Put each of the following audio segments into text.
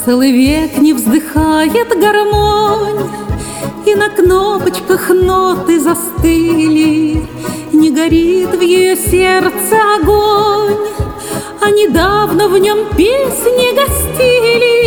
Целый век не вздыхает гармонь, и на кнопочках ноты застыли. Не горит в ее сердце огонь, а недавно в нем песни гостили.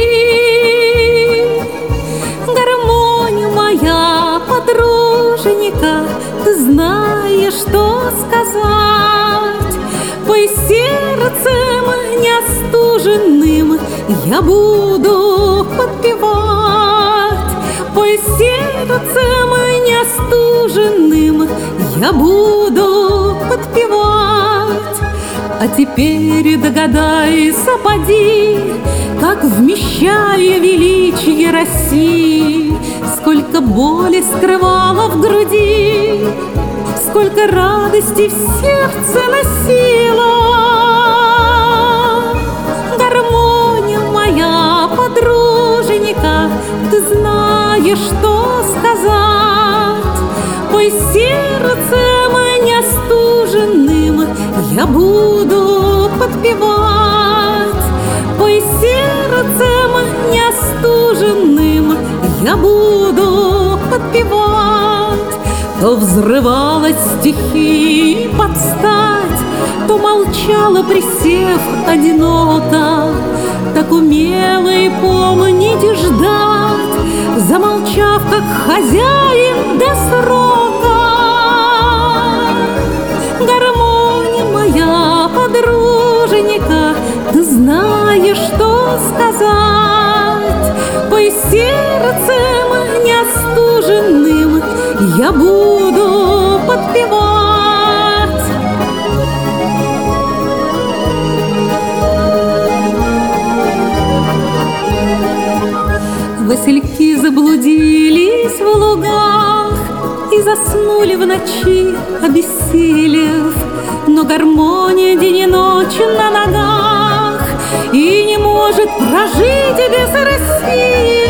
Гармонь моя, подруженька, ты знаешь, что сказать. Пой сердцем неостуженным я буду подпевать. Пой сердцем неостуженным я буду подпевать. А теперь догадайся, поди, как вмещая величие России, сколько боли скрывала в груди, сколько радости в сердце носила. Гармония моя, подруженька, ты знаешь, что сказать. Пой сердцем неостуженным я буду подпевать. Пой сердцем неостуженным я буду подпевать. То взрывалась стихи под стать, то молчала, присев одиноко. Так умела и помнить и ждать, замолчав, как хозяин до срока. Гармония моя, подруженька, ты знаешь, что сказать. Пой сердцем неостуженным я буду подпевать. Васильки заблудились в лугах и заснули в ночи, обессилев. Но гармония день и ночь на ногах и не может прожить без России.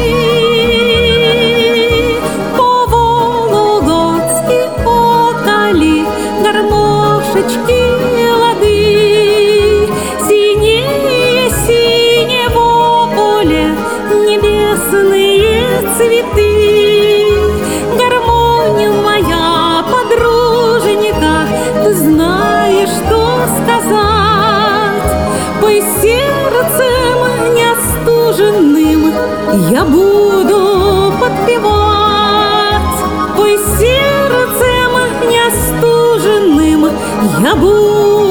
По вологодски отали гармошечки лады, синее синего поля небесные цветы. Гармония моя, подруженька, ты знаешь, что сказать. Пой сердцем неостуженным я буду подпевать. Пой сердцем неостуженным я буду